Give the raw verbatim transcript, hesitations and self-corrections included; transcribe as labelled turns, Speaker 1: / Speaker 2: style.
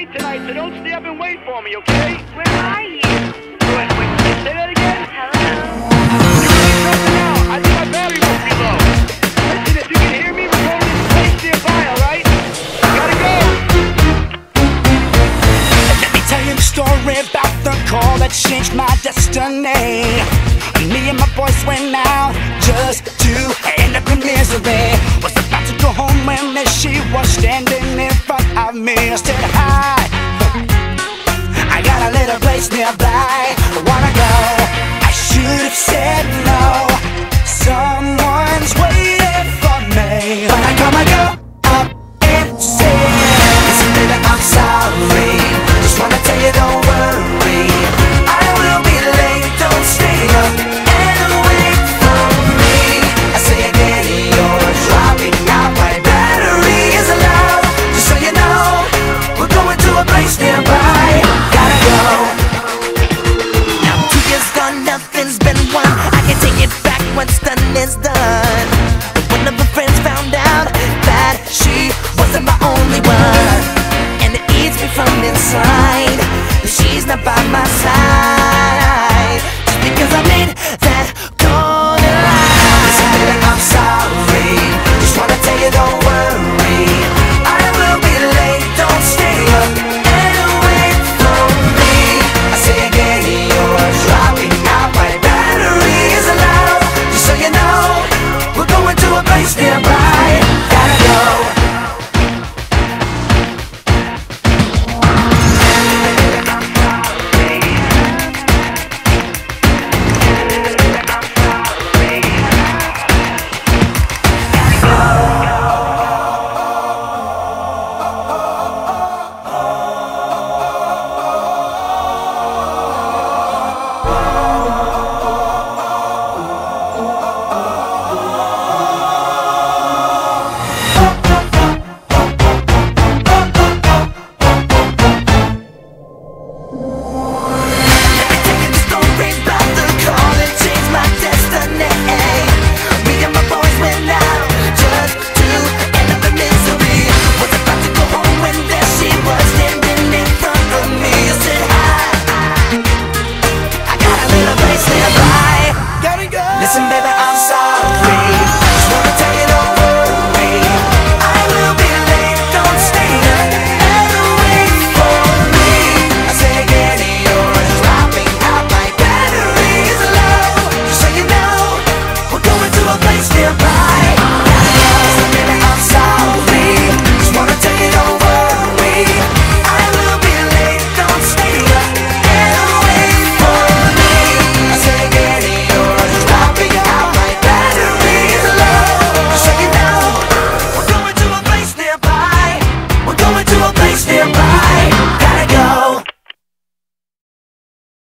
Speaker 1: date tonight, so don't stay up and wait for me, okay?
Speaker 2: Where are you?
Speaker 1: Wait, wait, say that again?
Speaker 2: Hello?
Speaker 1: Now, I think my battery must be low. Listen, if you can hear me, we're going to this place nearby, alright? Gotta go!
Speaker 3: Let me tell you the story about the call that changed my destiny. Me and my boys went out just to end up in misery. Was about to go home when there she was standing in front of me. I said, hi, I got a little place nearby. Wanna go? I should have said no. Someone's waiting for me. But I gotta go up and say, listen, baby, I'm sorry. Just wanna tell you, don't worry. I will be late, don't stay up and wait for me. I say again, you're dropping out. My battery is low. Just so you know, we're going to a place nearby. Gotta go. Now two years gone, nothing's been won. I can take it back, what's done is done. But one of her friends found out that she wasn't my only one, and it eats me from inside that she's not by my side. Just because I made that call in line. Listen, baby, I'm sorry. Just wanna tell you, don't worry. I will be late, don't stay up and wait for me. I say again, you're dropping out. My battery is low. Just so you know, we're going to a place nearby.